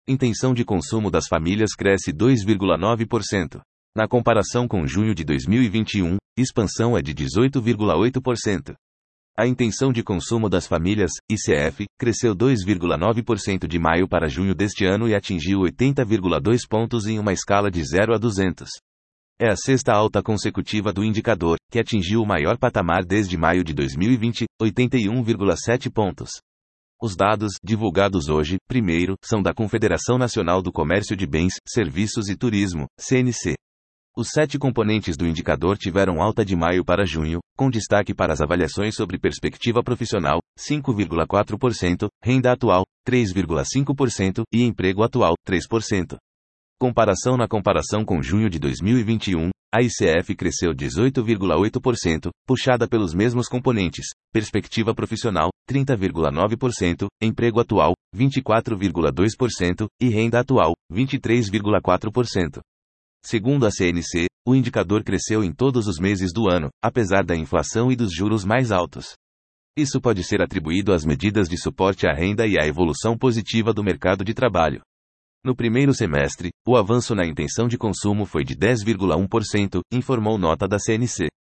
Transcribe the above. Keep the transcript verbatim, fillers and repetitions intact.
Intenção de consumo das famílias cresce dois vírgula nove por cento. Na comparação com junho de dois mil e vinte e um, expansão é de dezoito vírgula oito por cento. A intenção de consumo das famílias, I C F, cresceu dois vírgula nove por cento de maio para junho deste ano e atingiu oitenta vírgula dois pontos em uma escala de zero a duzentos. É a sexta alta consecutiva do indicador, que atingiu o maior patamar desde maio de dois mil e vinte, oitenta e um vírgula sete pontos. Os dados, divulgados hoje, primeiro, são da Confederação Nacional do Comércio de Bens, Serviços e Turismo, C N C. Os sete componentes do indicador tiveram alta de maio para junho, com destaque para as avaliações sobre perspectiva profissional, cinco vírgula quatro por cento, renda atual, três vírgula cinco por cento e emprego atual, três por cento. Comparação na comparação com junho de dois mil e vinte e um, a I C F cresceu dezoito vírgula oito por cento, puxada pelos mesmos componentes, perspectiva profissional, trinta vírgula nove por cento, emprego atual, vinte e quatro vírgula dois por cento e renda atual, vinte e três vírgula quatro por cento. Segundo a C N C, o indicador cresceu em todos os meses do ano, apesar da inflação e dos juros mais altos. Isso pode ser atribuído às medidas de suporte à renda e à evolução positiva do mercado de trabalho. No primeiro semestre, o avanço na intenção de consumo foi de dez vírgula um por cento, informou nota da C N C.